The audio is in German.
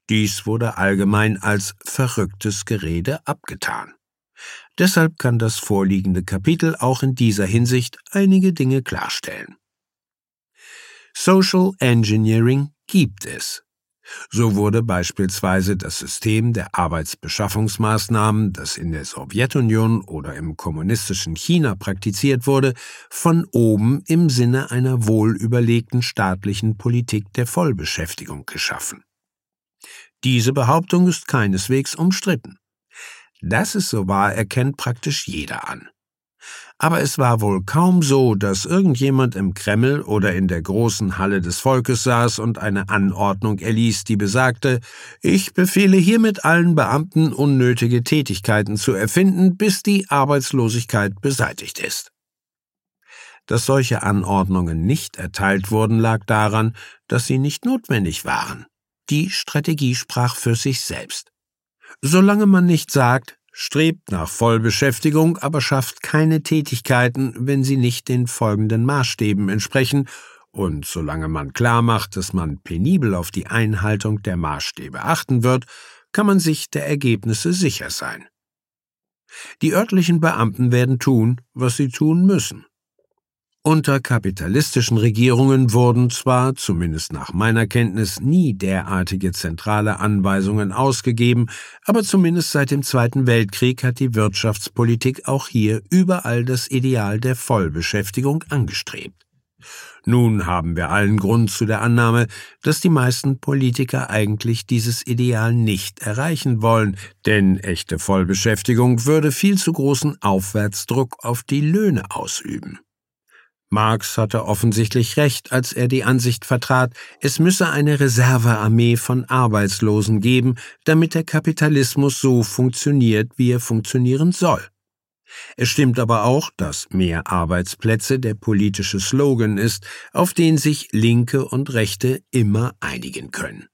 Dies wurde allgemein als verrücktes Gerede abgetan. Deshalb kann das vorliegende Kapitel auch in dieser Hinsicht einige Dinge klarstellen. Social Engineering gibt es. So wurde beispielsweise das System der Arbeitsbeschaffungsmaßnahmen, das in der Sowjetunion oder im kommunistischen China praktiziert wurde, von oben im Sinne einer wohlüberlegten staatlichen Politik der Vollbeschäftigung geschaffen. Diese Behauptung ist keineswegs umstritten. Dass es so war, erkennt praktisch jeder an. Aber es war wohl kaum so, dass irgendjemand im Kreml oder in der großen Halle des Volkes saß und eine Anordnung erließ, die besagte: Ich befehle hiermit allen Beamten, unnötige Tätigkeiten zu erfinden, bis die Arbeitslosigkeit beseitigt ist. Dass solche Anordnungen nicht erteilt wurden, lag daran, dass sie nicht notwendig waren. Die Strategie sprach für sich selbst. Solange man nicht sagt, strebt nach Vollbeschäftigung, aber schafft keine Tätigkeiten, wenn sie nicht den folgenden Maßstäben entsprechen, und solange man klar macht, dass man penibel auf die Einhaltung der Maßstäbe achten wird, kann man sich der Ergebnisse sicher sein. Die örtlichen Beamten werden tun, was sie tun müssen. Unter kapitalistischen Regierungen wurden zwar, zumindest nach meiner Kenntnis, nie derartige zentrale Anweisungen ausgegeben, aber zumindest seit dem Zweiten Weltkrieg hat die Wirtschaftspolitik auch hier überall das Ideal der Vollbeschäftigung angestrebt. Nun haben wir allen Grund zu der Annahme, dass die meisten Politiker eigentlich dieses Ideal nicht erreichen wollen, denn echte Vollbeschäftigung würde viel zu großen Aufwärtsdruck auf die Löhne ausüben. Marx hatte offensichtlich recht, als er die Ansicht vertrat, es müsse eine Reservearmee von Arbeitslosen geben, damit der Kapitalismus so funktioniert, wie er funktionieren soll. Es stimmt aber auch, dass mehr Arbeitsplätze der politische Slogan ist, auf den sich Linke und Rechte immer einigen können.